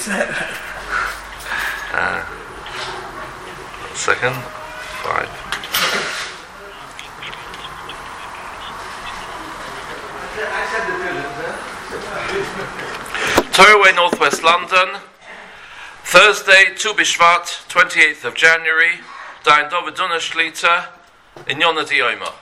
Second, 5. Torroway, Northwest London, Thursday, Tu B'Shvat, 28th of January, Dain Dovid Duna Shlita, in Yonah Diyoma.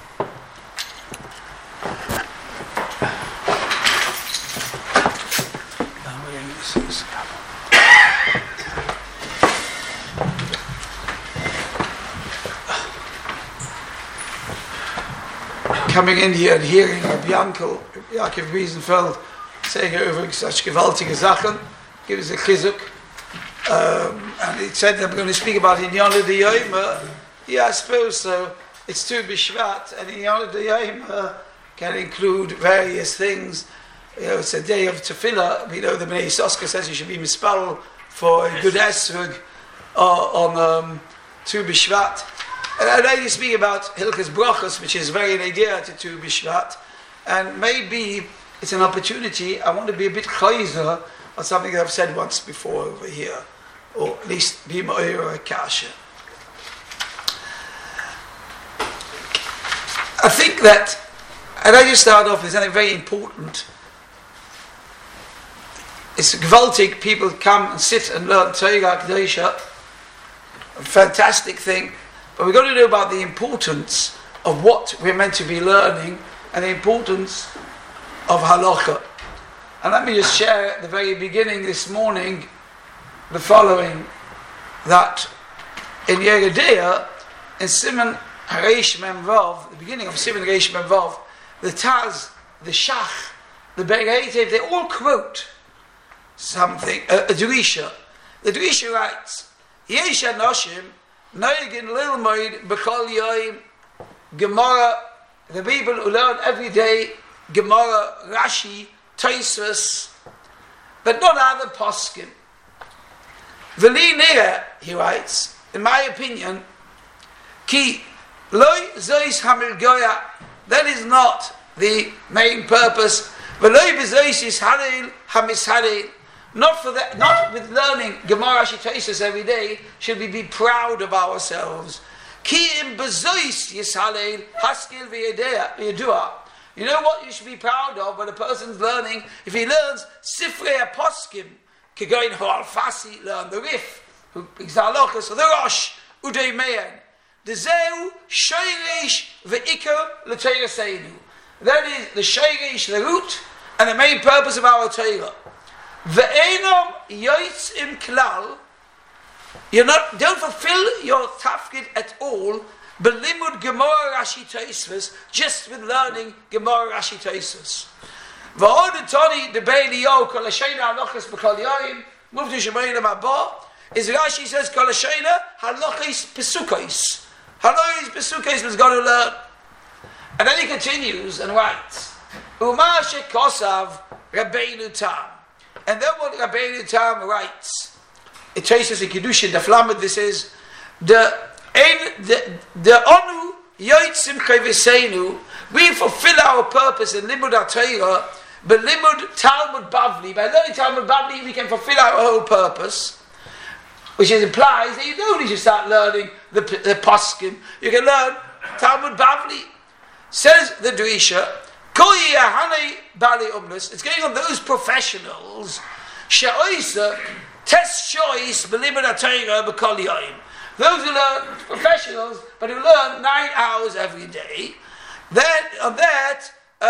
Coming in here and hearing Rabbi Yankel, Yaakov Wiesenfeld, saying over such gewaltige Sachen, gives a chizuk. And he said that I'm going to speak about Inyana D'Yoma. Yeah, I suppose so. It's Tu B'Shvat, and Inyana D'Yoma can include various things. You know, it's a day of tefillah. We know the Bnei Yissaschar says you should be mispal for a good esrog on Tu B'Shvat. And I'd like to speak about Hilchas Brachos, which is very an idea to Tu B'Shvat, and maybe it's an opportunity. I want to be a bit chayzer on something that I've said once before over here, or at least be ma'ir or a kasha. I think that, and I just start off with something very important. It's gewaltig, people come and sit and learn Torah Kedosha, a fantastic thing. But we've got to know about the importance of what we're meant to be learning and the importance of halacha. And let me just share at the very beginning this morning the following, that in Yeridea, in Siman Reish Mem Vav, the beginning of Siman Reish Mem Vav, the Taz, the Shach, the Be'etev, they all quote something, a Drisha. The Drisha writes, Yesh Anoshim, Noigin Lilmoid B'chol Yoim Gemara. The people who learn every day Gemara, Rashi, Tosfos, but not other poskim. V'li nira, he writes, in my opinion, ki loy zois hamilgoya. That is not the main purpose. V'loy b'zois is halil hamishalil. Not for that, not with learning Gemara Shitaisus every day should we be proud of ourselves. Ki im bezois yishalel haskil v'yedua. You know what you should be proud of when a person's learning? If he learns Sifrei HaPoskim, Kegoin Ho'alfasi, learn the Rif, Xalochas, the Rosh, Udei Meyen. The Zeu, Shoirish, Ve'ikar, L'Teiraseinu. That is the Shoirish, the root, and the main purpose of our Torah. Ve'enom yoitz im klal. Don't fulfill your tafkid at all. Belimud Gemara Rashi Tosfos, just with learning Gemara Rashi Tosfos. V'od Toni the Beilio Kol Hashena Halachas B'Kol Yoyim. Move to Shemayim Abba. Is Rashi says Kol Hashena Halachas Pesukos. Halachas Pesukos was going to learn. And then he continues and writes, Uma Shekosav Rabbeinu Tam. And then what Rabbeinu Tam writes, it traces in Kiddushin, the Flamed, this is, the Onu Yoitzim Chaviseinu, we fulfill our purpose in Limud HaTorah, but Limud Talmud Bavli. By learning Talmud Bavli, we can fulfill our whole purpose, which implies that you don't need to start learning the Poskim. You can learn Talmud Bavli. Says the Drisha, it's going on those professionals test choice Belimud HaTorah B'Kol Yoyim. Those who learn professionals, but who learn 9 hours every day. Then on that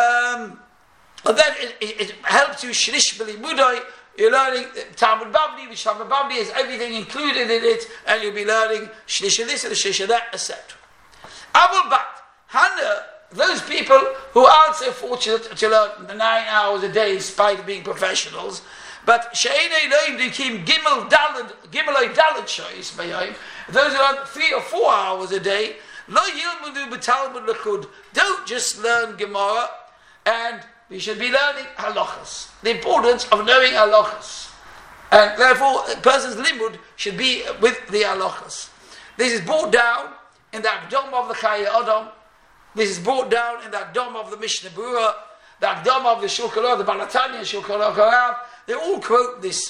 it helps you shlish b'limudai. You're learning Talmud Bavli, which Talmud Bavli has everything included in it, and you'll be learning shlish of this and shlish of that, etc. Abul Bat Hana. Those people who aren't so fortunate to learn 9 hours a day in spite of being professionals, but She'enei Elohim Dikim Gimel Dalet Shois B'Yom, those who learn 3 or 4 hours a day, Lo Yilmudu B'Talmud L'Chud, don't just learn Gemara, and we should be learning halachas. The importance of knowing halachas, and therefore a person's limud should be with the halachas. This is brought down in the Akdom of the Chayei Adam. This is brought down in the Akdom of the Mishnah Berurah, the Akdom of the Shulchan Aruch, the Balatanya Shulchan Aruch. They all quote this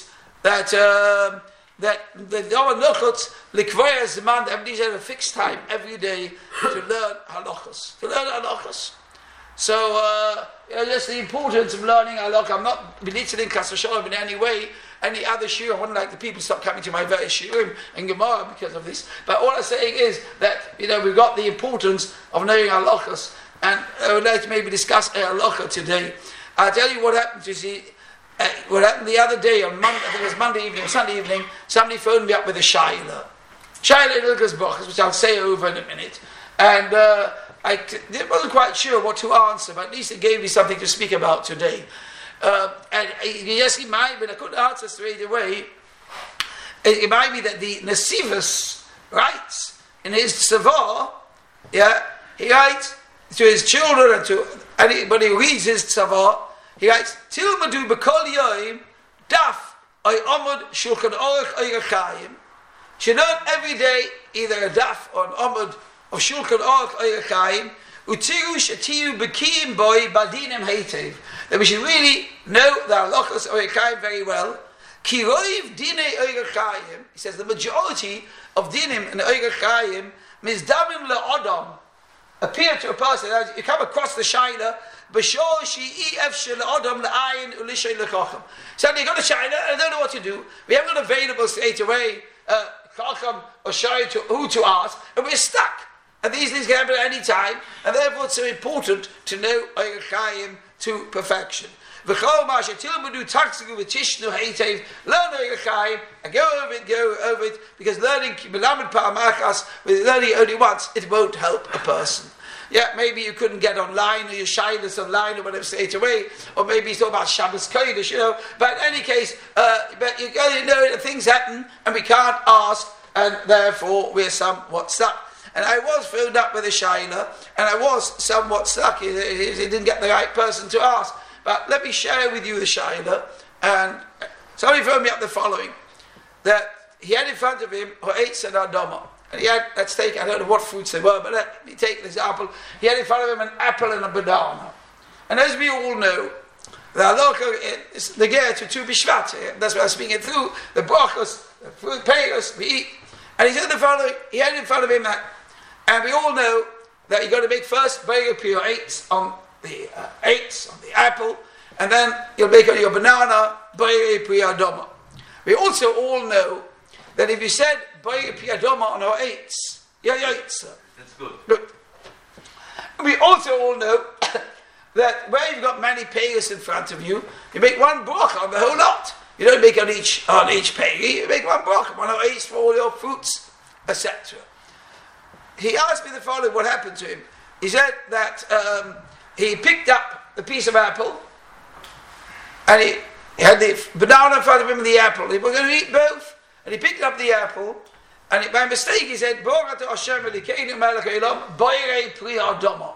that the halachos likvaya zeman. Everybody had a fixed time every day to learn halachos. So just the importance of learning halachah. I'm not belittling Kasasholom in any way. Any other shiur, I wouldn't like the people to stop coming to my various shiurim and Gemara because of this. But all I'm saying is that we've got the importance of knowing halachos, and I would like to maybe discuss a halacha today. I'll tell you what happened. You see, what happened the other day on Monday. I think it was Monday evening, Sunday evening. Somebody phoned me up with a shaila in Hilchos Brachos, which I'll say over in a minute, and I wasn't quite sure what to answer, but at least it gave me something to speak about today. And yes, it might, but I couldn't answer straight away. It might be that the Nesivus writes in his Tzavar, he writes to his children and to anybody who reads his Tzavar, he writes, Tilmadu b'kol yoyim daf ay omud shulchan aruch ay rechayim. Should learn every day either a daf or an omud of shulchan aruch ay rechayim. Utiru shatiyu b'kiyim boy badinim heitev. That we should really know the halachos of Orekayim very well. Ki roiv dinei Orekayim. He says the majority of dinim and Orekayim mizdamim le'odam appear to a person. You come across the shaila, b'shor shi'i efshel le'odam le'ayin u'lishay le'chacham. Suddenly you got a shaila and I don't know what to do. We haven't got available straight away chacham or shaila to who to ask, and we're stuck. And these things can happen at any time, and therefore it's so important to know Orekayim to perfection. Learn Orekayim and go over it, because learning only once, it won't help a person. Yeah, maybe you couldn't get online, or your shyness online, or whatever straight away, or maybe it's all about Shabbos Kodesh, but in any case, but you know that things happen, and we can't ask, and therefore we're somewhat stuck. And I was filled up with a shaila, and I was somewhat stuck. He didn't get the right person to ask. But let me share with you the shaila. And somebody phoned me up the following: that he had in front of him ha'etz and adama, and he had, let's take, I don't know what fruits they were, but let me take an example. He had in front of him an apple and a banana. And as we all know, the halacha is the ger to Tu B'Shvat. That's what I'm speaking through. The brachos, the fruit payos, we eat. And he said the following: he had in front of him that. And we all know that you've got to make first Bayir Piyah eights on the apple, and then you'll make on your banana Bayir Piyah Doma. We also all know that if you said Bayir Piyah Doma on our eights, that's good. We also all know that where you've got many payers in front of you, you make one bracha on the whole lot. You don't make on each payri, you make one bracha, one on each for all your fruits, etc. He asked me the following: what happened to him? He said that he picked up the piece of apple, and he had the banana in front of him and the apple. He was going to eat both, and he picked up the apple, and by mistake he said, "Baruch atah Hashem Elokeinu melech haolam, boirei pri adama."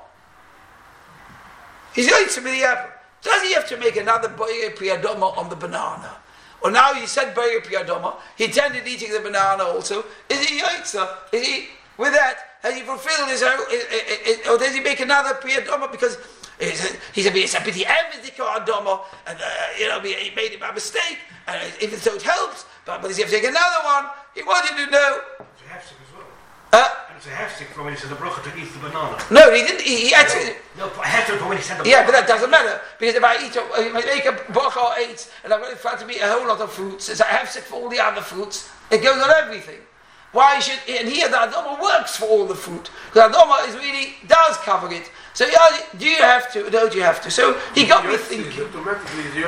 He's eating with the apple. Does he have to make another boirei pri adama on the banana? Or now he said boirei pri adama, he intended eating the banana also. Is he yaitza? Is he with that? Has he fulfilled his own, or does he make another Priya Doma? Because he said, it's a pity, Adoma, and he made it by mistake, and if it so it helps, but does he have to take another one? He wanted to know. It's a hefsek as well. It's a hefsek for when he said the bracha to eat the banana. No, he didn't. He actually. No, I have to for when he said the bracha. Yeah, but that doesn't matter, because if I make a bracha or eight, and I've got in front of me a whole lot of fruits, it's a hefsek for all the other fruits, it goes on everything. Why should, and here the Adoma works for all the fruit, because Adoma does cover it. So do you have to, or don't you have to? So he got me thinking. Automatically,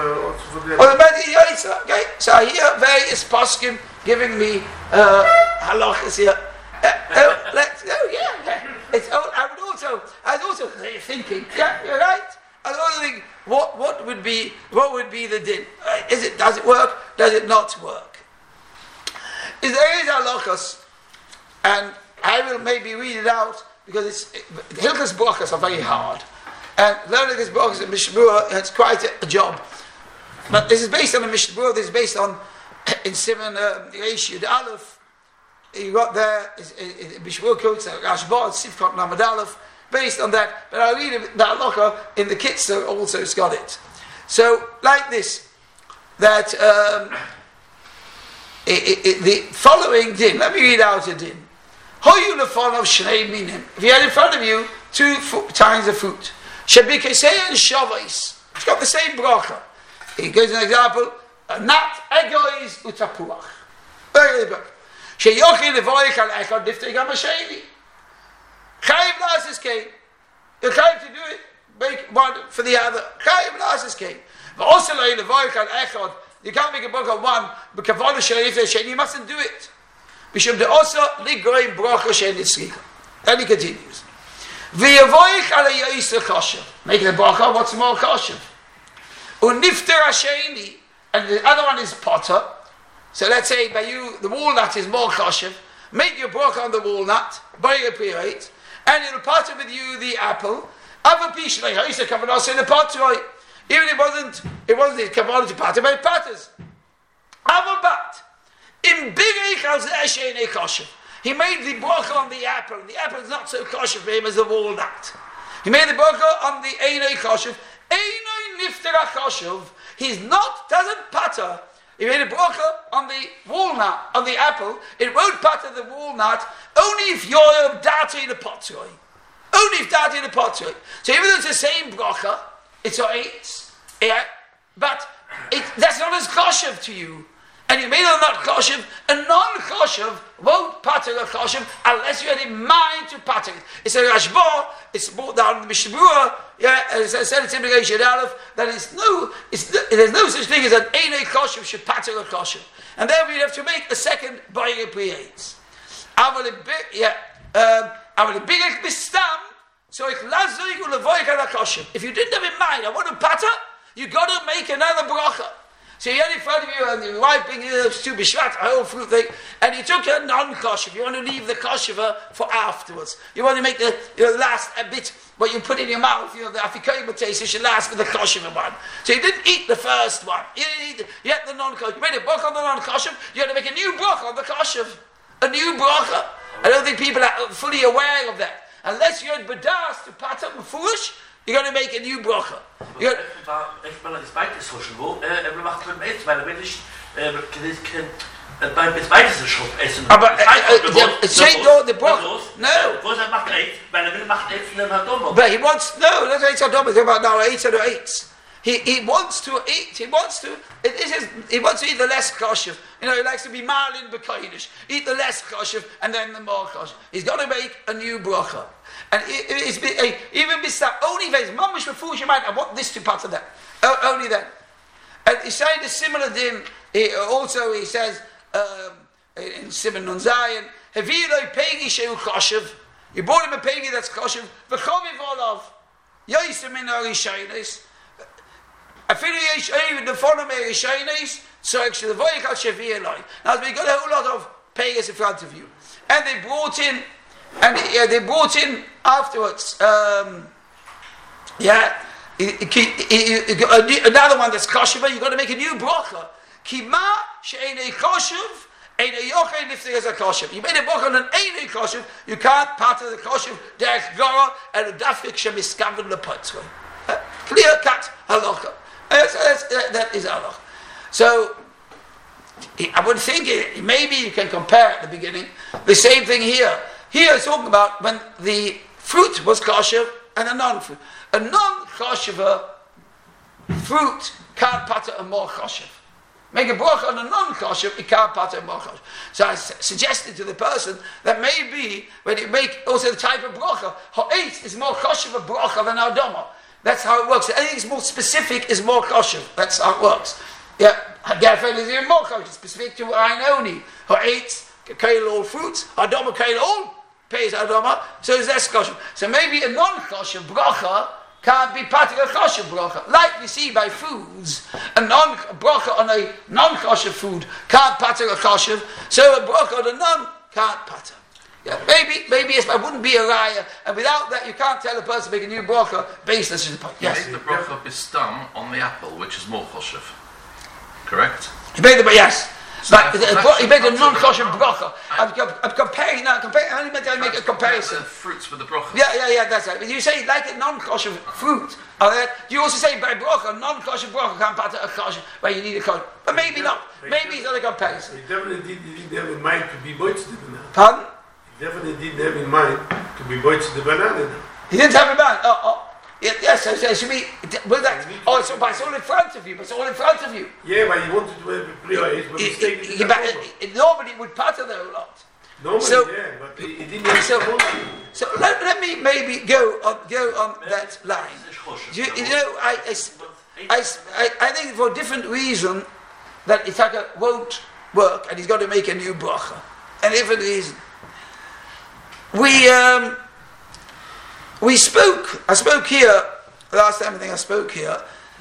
okay. So here, various poskim giving me halachas here. I was also thinking, yeah, you're right. I was also thinking, what would be the din? Does it work? Does it not work? There is halachas, and I will maybe read it out because Hilchos Brachos are very hard, and learning Hilchos Brachos in Mishnah Berurah, it's quite a job. But this is based on the Mishnah Berurah. This is based on in Simon Reish Yud Aleph. You got there Mishnah Berurah quotes Rashba Sifkot Lamed Aleph based on that. But I read the halacha in the Kitzur also. It's got it. So like this, that. the following din. Let me read out a din. Hoyu lefon of shnei minim. If you had in front of you two kinds of fruit, shebikesei and shavais. It's got the same bracha. He gives an example: a nut, egois, utapuach. Very good. Sheyochi levoich al echad diftei gam hasheni. Chayiv lasis came. You're chayiv to do it. Make one for the other. Chayiv lasis came. But also levoich al echad. You can't make a bracha one, but kavanah sheni, you mustn't do it. Mishum de also ligoim bracha sheni tzrika. Then he continues. V'yavoich ala yais l'choshev. Making a bracha, what's more choshev? Unifter hasheni, and the other one is potter. So let's say by you, the walnut is more choshev. Make your bracha on the walnut, buy a pirate, and it'll potter with you the apple. Other piece like yais kavanah in the potter. Even it wasn't his kavanah to patter, but it patters. Avabat. In big echal ze'eshenei kosher. He made the bracha on the apple. The apple is not so kosher for him as the walnut. He made the bracha on the einei kosher. Einei nifter kosher. Doesn't patter. He made a bracha on the walnut, on the apple. It won't patter the walnut only if you're dati the potroi. Only if dati the potroi. So even though it's the same bracha, it's a eight. Yeah, but that's not as kosher to you. And you made it not kosher, a non-kosher won't patter a kosher unless you had in mind to patter it. It's a Rashba, it's brought down in the Mishnah, as I said, it's in the Reish Aleph, that there's no such thing as an einei kosher should patter a kosher. And then we have to make a second buying a pre-aids. If you didn't have in mind, I want to patter, you got to make another bracha. So you had in front of you, and your wife being to Bishvat, a whole fruit thing, and you took a non-kosher. You want to leave the kosher for afterwards. You want to make the last a bit, what you put in your mouth, the afikoyim taste, it should last with the kosher one. So you didn't eat the first one. You didn't eat you had the non-kosher. You made a bracha on the non-kosher, you had to make a new bracha on the kosher. A new bracha. I don't think people are fully aware of that. Unless you're bedas to pater foolish, you're going to make a new bracha. If man das beides so schon wo, macht mit Essen, weil wenn ich beim beides schon essen. Aber say no the bracha. No. Was macht weil will macht Essen in Hadomo. But he wants let's say Hadomo about now 8 or 8. He wants to eat. He wants to eat the less kosher. He likes to be marlin b'kodesh. Eat the less kosher and then the more kosher. He's got to make a new bracha. And even beside only if it's mamish before your mind, I want this to part of that. Only then. And he's saying a similar din. Also, he says in Simon Nun Zayin, Haviloi pegi sheu kosher. You bought him a pegi that's kosher. V'choviv olav yoysim in arishaynus. I feel even the follow me arishaynus. So actually, the voyich al shevi'eloi. Now, we got a whole lot of pegas in front of you, and they brought in. And they brought in afterwards, another one that's kosher, but you've got to make a new bracha. Kima she'enei kosher, enei yochei nifter as a kosher. You made a bracha on an enei kosher, you can't pater the kosher, derech gora, and a dafik shemiskaven lepotzroi. Clear cut halacha. That is halacha. So, I would think maybe you can compare at the beginning, the same thing here. Here it's talking about when the fruit was kosher and a non-fruit. A non-kosher fruit can't pater a more kosher. Make a bracha on a non-kosher, it can't pater a more kosher. So I suggested to the person that maybe when you make also the type of bracha, ha'etz is more kosher a bracha than adama. That's how it works. Anything is more specific is more kosher. That's how it works. Yeah, Hagafel is even more kosher, specific to Ainoni. Ha'etz, kail all fruits, adama kail all. Pays adama, so it's less kosher. So maybe a non-kosher bracha can't be part of a kosher bracha. Like we see by foods, a bracha on a non-kosher food can't pater a kosher, so a bracha on a non can't pater. Yeah, maybe yes, but wouldn't be a raya, and without that you can't tell a person to make a new bracha based on the point. Yes. He made the bracha bistam on the apple, which is more kosher. Correct? He made the yes. But he made a non-kosher bracha. I'm comparing now. I only meant I make a comparison. Fruits with the bracha. Yeah, that's right. But you say like a non-kosher fruit. You also say by bracha, non-kosher bracha can't part a kosher where you need a kosher. But maybe not. Maybe it's not a comparison. He definitely didn't have in mind to be boitz the banana. Pardon? He definitely didn't have in mind to be boitz the banana. He didn't have in mind. Yes, so it should be. Well, that, but it's all in front of you. But it's all in front of you. Yeah, but he wanted to have a priori, but mistaken. Nobody would patter the whole lot. Normally, yeah, but he didn't have So let me maybe go on that line. You know, I think for a different reason that Itaka won't work and he's got to make a new bracha. A different reason. I spoke here, last time I think I spoke here,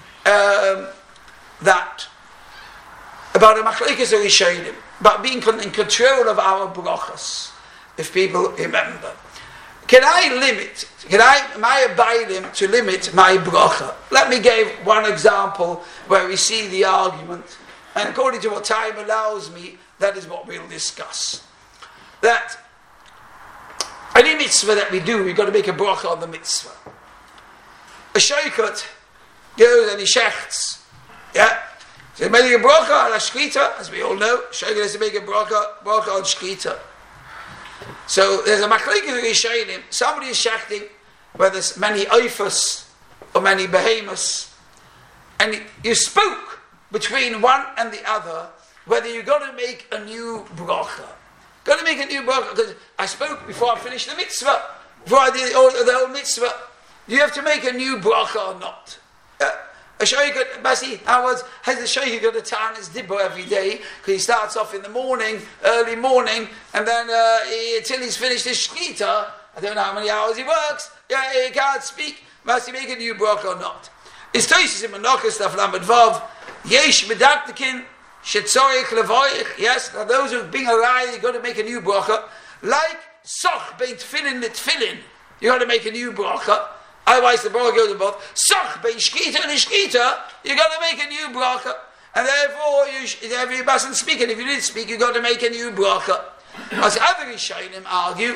that about a machlekes or rishonim, about being in control of our brachas, if people remember. Am I a bailim to limit my bracha? Let me give one example where we see the argument, and according to what time allows me, that is what we'll discuss. That any mitzvah that we do, we've got to make a bracha on the mitzvah. A shaykhut goes and he shechts. Yeah? So he's making a bracha on a shkita, as we all know. Shaykhut has to make a bracha on shkita. So there's a machlekes rishonim. Somebody is shechting where there's many oifus or many behemoths. And you spoke between one and the other whether you've got to make a new bracha. Got to make a new bracha, because I spoke before I finished the mitzvah, before I did the whole mitzvah. Do you have to make a new bracha or not? A shaykh, Basi, has the shaykh got to turn his dibbo every day, because he starts off in the morning, early morning, and then till he's finished his shkita, I don't know how many hours he works, he can't speak. Must he make a new bracha or not? It's Tosis in Menachos Daf Lamed Vav, Yesh Medaktikin, Shetzorich Levoich, yes, now those who've been alive, you've got to make a new bracha. Like Soch Bein Tfilin Litfilin, you've got to make a new bracha. Otherwise the bracha goes above. Soch Bein Shkita and Shkita, you've got to make a new bracha. And therefore, you mustn't speak, and if you didn't speak, you've got to make a new bracha. As other Rishonim argue,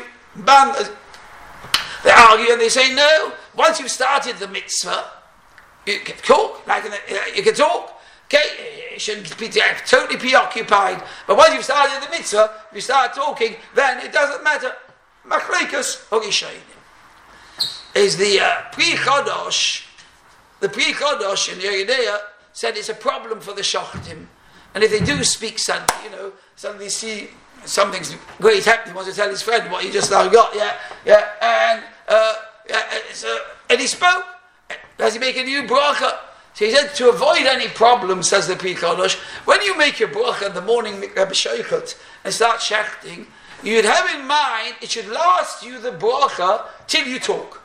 they argue and they say, no, once you've started the mitzvah, you can talk, you can talk. Okay, you shouldn't be totally preoccupied. But once you've started the mitzvah, if you start talking, then it doesn't matter. Machlekes or rishonim is the Pri Chodosh. The Pri Chodosh in Yeridea said it's a problem for the shochtetim, and if they do speak something, suddenly see something's great happening. He wants to tell his friend what he just now got. And he spoke. Does he make a new bracha? So he said, to avoid any problem, says the Pri Chodosh, when you make your bracha in the morning, Shaykhut, and start shechting, you'd have in mind, it should last you the bracha till you talk.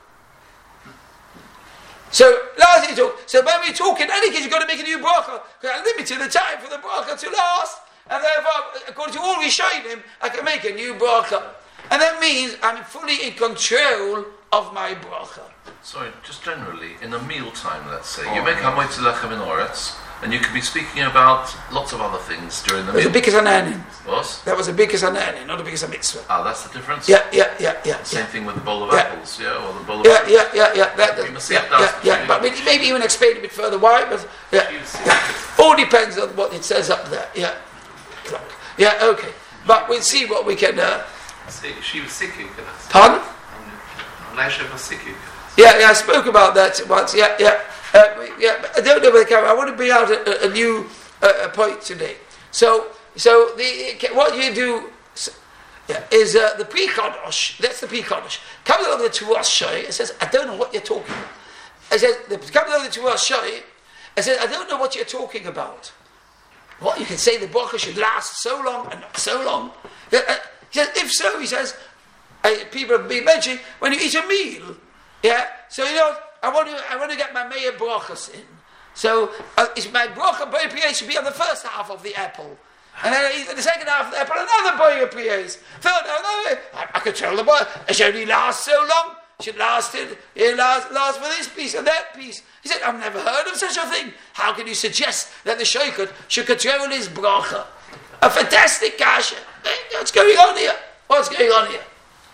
So, last you talk. So when we talk, in any case, you've got to make a new bracha, because I limited the time for the bracha to last, and therefore, according to all Rishonim, I can make a new bracha. And that means I'm fully in control of my bracha. Sorry, just generally, in a meal time, let's say, you make Hamoitzi Lechem in Oretz, and you could be speaking about lots of other things during the meal. It was a bikas hanenin. What? That was a bikas hanenin, not a bikas mitzvah. Ah, that's the difference? Yeah. Same thing with the bowl of apples, or the bowl of apples. But maybe even explain a bit further why, but all depends on what it says up there. Okay. But we'll see what we can... She was sick. Pardon? Elisha was sick. I spoke about that once. But I don't know whether I want to bring out a new point today. So what you do is the Pri Chodosh. That's the Pri Chodosh. Comes along the Turas Shai and says, I don't know what you're talking about. Comes along the Turas Shai and says, I don't know what you're talking about. What, you can say the bracha should last so long and not so long? He says, if so, he says, people have been mentioning, when you eat a meal, so I want to get my Meir brachas in. So my bracha Boyer Priyes should be on the first half of the apple. And then I eat the second half of the apple, another Boyer Priyes. Third, I could tell the boy, it should only last so long. It should last for this piece and that piece. He said, I've never heard of such a thing. How can you suggest that the shaykhut should control his bracha? A fantastic kasha. What's going on here? What's going on here?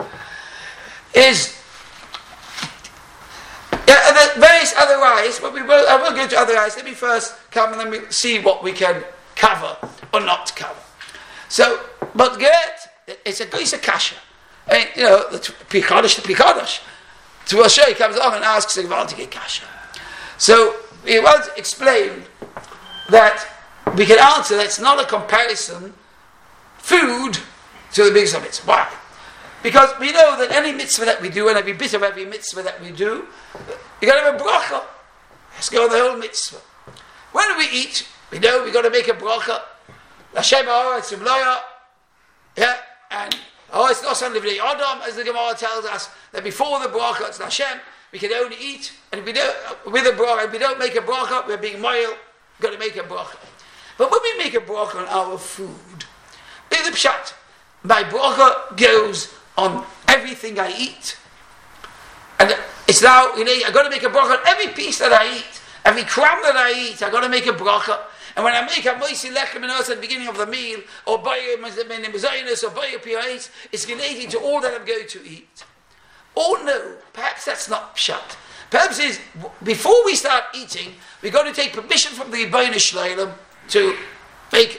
And the various other eyes, but I will go to other eyes. Let me first come and then we'll see what we can cover or not cover. So, but Gert, it's a kasha. And, the Pikadosh. To Moshe, he comes along and asks the Gvaldige kasha. So, we want to explain that we can answer that it's not a comparison, food, to the biggest of mitzvah. Why? Because we know that any mitzvah that we do, and every bit of every mitzvah that we do, you got to have a bracha. Let's go on the whole mitzvah. When do we eat? We know we got to make a bracha. Hashem ha'oretz u'mloya. Yeah, and it's not son livnei Adam, as the Gemara tells us that before the bracha it's Hashem. We can only eat, and if we don't with a bracha, if we don't make a bracha, we're being moil. We've got to make a bracha. But when we make a bracha on our food, in the pshat, my bracha goes on everything I eat, and it's now I've got to make a bracha on every piece that I eat, every crumb that I eat. I've got to make a bracha. And when I make a moisi lechem and at the beginning of the meal, or bayir mezainis, or bayir pirais, it's relating to all that I'm going to eat. Or no, perhaps that's not pshat. Perhaps is before we start eating, we've got to take permission from the Yibbono Shleilim to break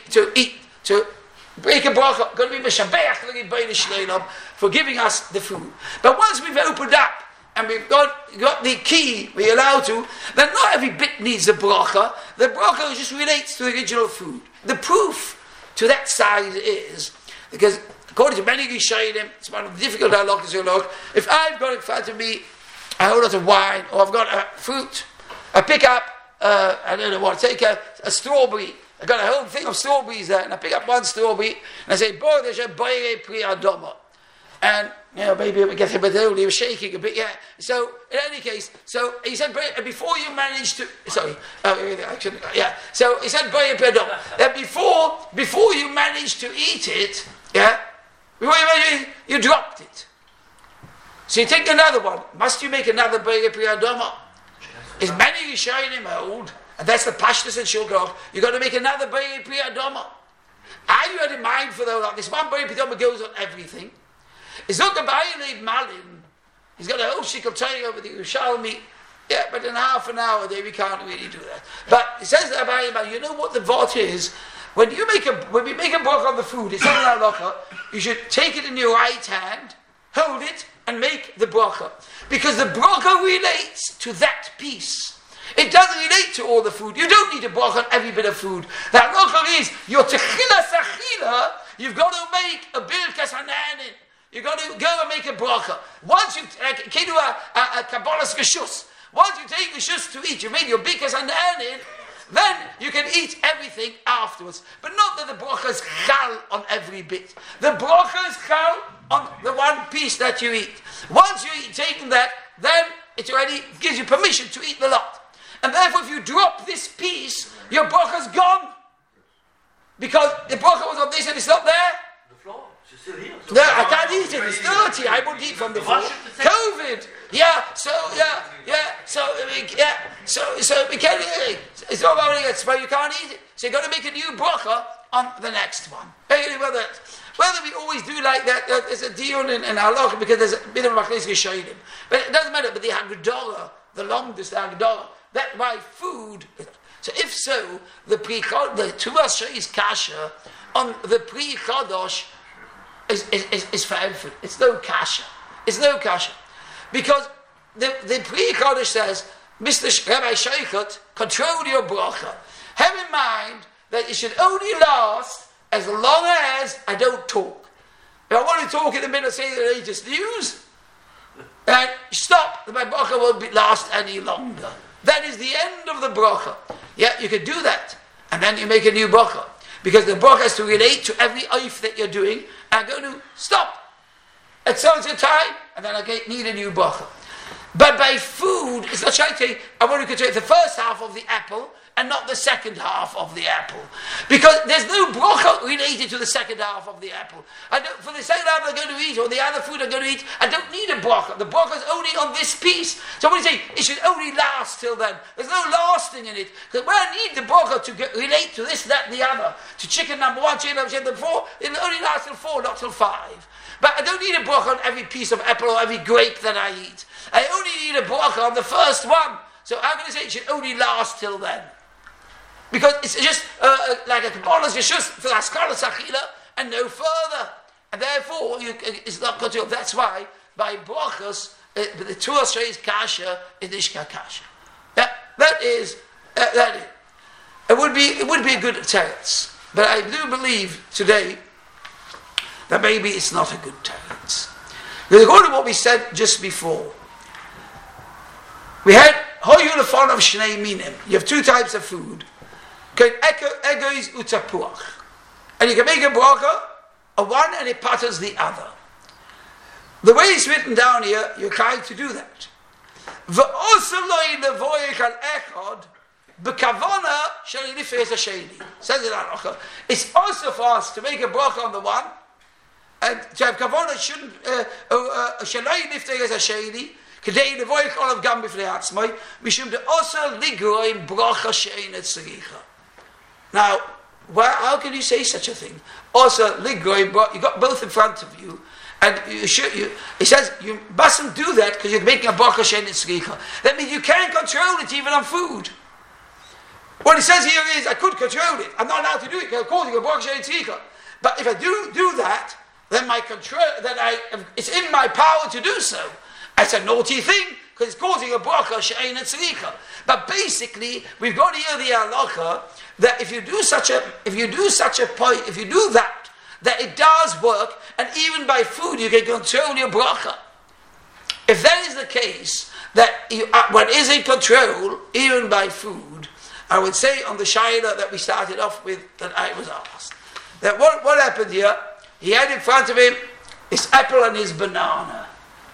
a bracha. Got to be meshabeach the Yibbono Shleilim for giving us the food. But once we've opened up and we've got the key, we're allowed to, then not every bit needs a bracha. The bracha just relates to the original food. The proof to that side is, because according to many Rishonim, it's one of the difficult halachos to look. If I've got in front of me a whole lot of wine, or I've got a fruit, I pick up, I don't know what, take a strawberry. I've got a whole thing of strawberries there, and I pick up one strawberry, and I say, Bo, there's a bayre pri adoma. And, maybe we get a bit old, he was shaking a bit, yeah. So, in any case, so he said, before you manage to, so he said, bayre pri adoma. That before you manage to eat it, yeah, you dropped it. So you take another one. Must you make another bayre pri adoma? Is many Rishonim hold, and that's the pashtus and shulchan. You got to make another bayre pri adoma. I had in mind for this one bayre pri adoma goes on everything. It's not the bayre malin. He's got a whole shikol Torah over the Yerushalmi. Yeah, but in half an hour we can't really do that. But it says that bayre malin. You know what the vot is? When we make a bracha on the food, it's not an halacha. You should take it in your right hand, hold it, and make the bracha. Because the bracha relates to that piece. It doesn't relate to all the food. You don't need a bracha on every bit of food. The halacha is, your techila sachila, you've got to make a birkas hananin. You've got to go and make a bracha. Once you do a kabbalas reshus, once you take reshus to eat, you made your birkas hananin, then you can eat everything afterwards. But not that the bracha is chal on every bit. The bracha is chal on the one piece that you eat. Once you taken that, then it already gives you permission to eat the lot. And therefore, if you drop this piece, your bracha's gone. Because the bracha was on this and it's not there. The floor, she's still here. No, I can't eat it. It's dirty. I won't eat from the floor. COVID. So we can't eat it. It's not about it, but you can't eat it. So you've got to make a new bracha on the next one. Whether we always do like that, there's a deal in halacha because there's a bit of machlokes Rishonim. But it doesn't matter. But the Haggadah, the longest Haggadah, that by food. So if so, the Tumas Shei's kasha on the Pri Chodosh is for everything. It's no kasha. It's no kasha. Because the Pri Chodosh says, Mr. Rabbi Sheikhut, control your bracha. Have in mind that it should only last as long as I don't talk. If I want to talk in the middle of saying the latest news, then stop, my bracha won't last any longer. That is the end of the bracha. Yeah, you can do that. And then you make a new bracha. Because the bracha has to relate to every oif that you're doing. And I'm going to stop at some time, and then I need a new bracha. But by food, it's not trying to say, I want to control the first half of the apple, and not the second half of the apple. Because there's no bracha related to the second half of the apple. For the second half I'm going to eat, or the other food I'm going to eat, I don't need a bracha. The bracha is only on this piece. So when you say it should only last till then, there's no lasting in it. Because when I need the bracha to relate to this, that, and the other, to chicken number 1, chicken number 4, it'll only last till 4, not till 5. But I don't need a bracha on every piece of apple or every grape that I eat. I only need a bracha on the first one. So I'm going to say it should only last till then. Because it's just like a Kabbalah's Yeshus for the Haskalas Achila and no further. And therefore, it's not going to. That's why, by brachas, the Tuas Shei's Kasha is Ishka Kasha. That is. It would be a good teretz. But I do believe today that maybe it's not a good teretz. Because according to what we said just before, we had Hoyulafon of Shnei Minim. You have two types of food. Egois utapuach. And you can make a bracha of one and it patters the other. The way it's written down here, you're trying to do that. Says it out. It's also for us to make a bracha on the one, and to have kavanah shouldn't shaloi liftei as a sheni. Kedei levoich olav gam b'fnei atzmai. Mishum de osa ligroim bracha she'ein etzricha. Now, how can you say such a thing? Osa ligroim. You got both in front of you, and it says you mustn't do that because you're making a bracha she'ein etzricha. That means you can't control it even on food. What it says here is I could control it. I'm not allowed to do it because I'm causing a bracha she'ein etzricha. But if I do that, then it's in my power to do so. It's a naughty thing because it's causing a bracha she'ein etzricha. But basically, we've got here the halacha that if you do that it does work, and even by food you can control your bracha. If that is the case, that one is in control even by food, I would say on the shaila that we started off with that I was asked that what happened here. He had in front of him his apple and his banana.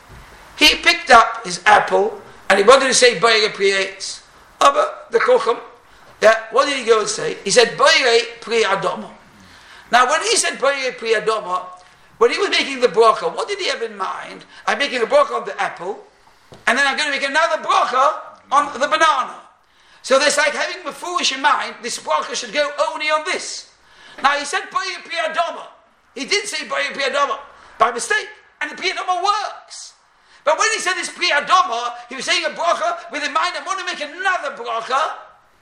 He picked up his apple and he wanted to say Boire Pri'etz. But the Chochem, what did he go and say? He said Boire Pri Adoma. Now when he said Boire Pri Adoma, when he was making the bracha, what did he have in mind? I'm making a bracha on the apple, and then I'm going to make another bracha on the banana. So there's like having the foolish in mind, this bracha should go only on this. Now he said Boire Pri Adoma. He did say Boire Pri Adoma by mistake, and the Pri Adoma works. But when he said this Pri Adoma, he was saying a bracha with in mind, I want to make another bracha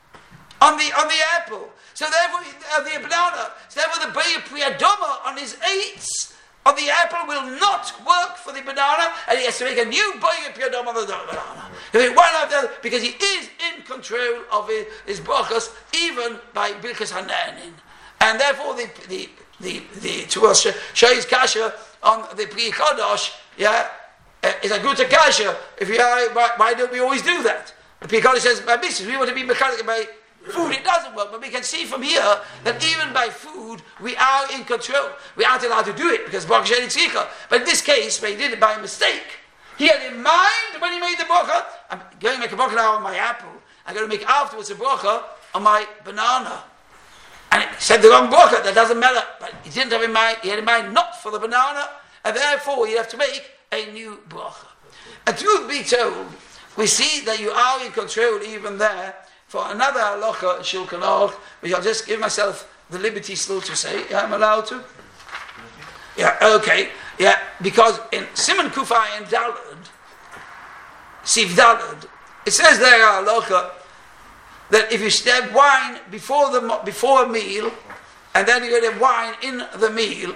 on the apple. So therefore, the banana. So therefore, the Boire Pri Adoma on his eights of the apple will not work for the banana, and he has to make a new Boire Pri Adoma on the banana. Because he is in control of his brachas, even by Birkas Hananin. And therefore, the Tuas Shei's Kasha on the Pri Chodosh, is a good Kasha. Why don't we always do that? The Pri Chodosh says, by business, we want to be mechanic by food. It doesn't work, but we can see from here that even by food, we are in control. We aren't allowed to do it because Bracha She'ein Etzricha. But in this case, when he did it by mistake, he had in mind when he made the bracha, I'm going to make a bracha now on my apple. I'm going to make afterwards a bracha on my banana. And he said the wrong bracha, that doesn't matter. But he didn't have in mind, he had in mind not for the banana, and therefore you have to make a new bracha. And truth be told, we see that you are in control even there for another halacha in Shulchan Aruch, which I'll just give myself the liberty still to say. Yeah, I'm allowed to? Yeah, okay. Yeah, because in Siman Kufay and Dalad, Siv Dalad, it says there halacha that if you stab wine before a meal, and then you get a wine in the meal,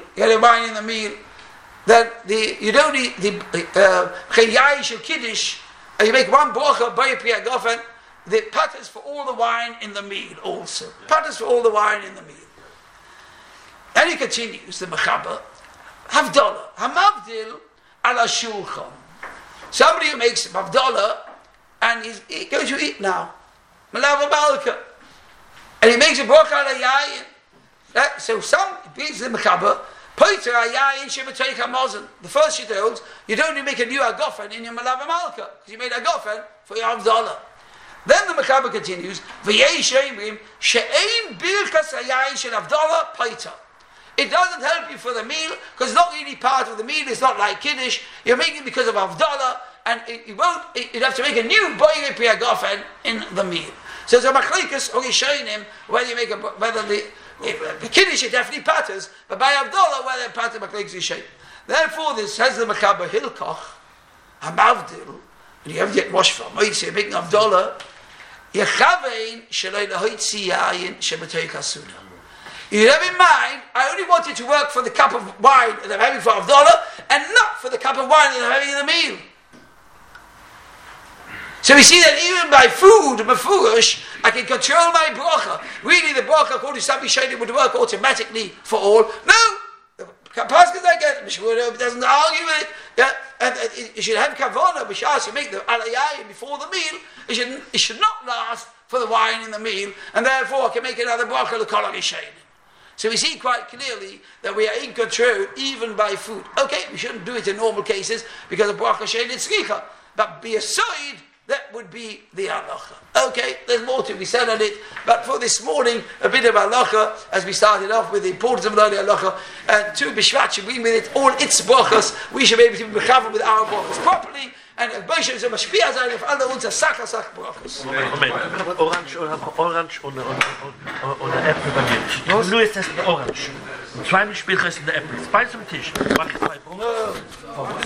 then you don't need the Chayayish or Kiddush, and you make one bracha by Pri Agofen, the patters for all the wine in the meal also. Patters for all the wine in the meal. And he continues, the Mechaber, Havdalah, Hamavdil ala Shulchan. Somebody who makes Havdalah, and he's going to eat now. Malava Malka. And he makes a bracha ala Yayin. So some, brings the Mechaber, Poiter Ayayin Shematayich HaMozen. The first she holds, you don't need to make a new Agofen in your Malava Malka, because you made Agofen for your Havdalah. Then the Mechaber continues, V'yesh Eimrim, she'ein birkas hayayin shel Havdalah paita. It doesn't help you for the meal, because it's not really part of the meal, it's not like Kiddush, you're making it because of Havdalah, and you'd have to make a new Boire Piagofen in the meal. So there's a Machlikas, or Yishayim, whether you make the Kiddush, it definitely patters, but by Havdalah, whether it patters, Machlikas Yishayim. Therefore, this says the Mechaber Hilkoch, Hamavdil, when you haven't yet washed from, you're making Havdalah, Yechavein Shalei Lahoitzi Yayin Shematei Kasuna. You have in mind, I only wanted to work for the cup of wine that I'm having for Havdalah, and not for the cup of wine that I'm having in the meal. So we see that even by food, Mefurish, I can control my bracha. Really, the bracha, according to Sabbi Shainim, would work automatically for all. No! The Paskas I get, Mishmur doesn't argue with it. Yeah? And you should have kavanah, b'shas, you make the alayayim before the meal. It should not last for the wine in the meal, and therefore I can make another bracha l'kol ha'rishonim. So we see quite clearly that we are in control even by food. Okay, we shouldn't do it in normal cases because of bracha shein tzricha, but be aside, that would be the halacha. Okay, there's more to be said on it, but for this morning, a bit of halacha, as we started off with the importance of learning halacha, and to Bishvat should bring with it all its brachas. We should be able to be mechaver with our brachas properly, and Beishem is a mashpia sein auf alle unsere Sach brachas. Orange oder Äpfel bei mir. Nur ist das Orange. Und 2 Spielchen ist der Äpfel. Beides am Tisch. Mach ich 2 Brote.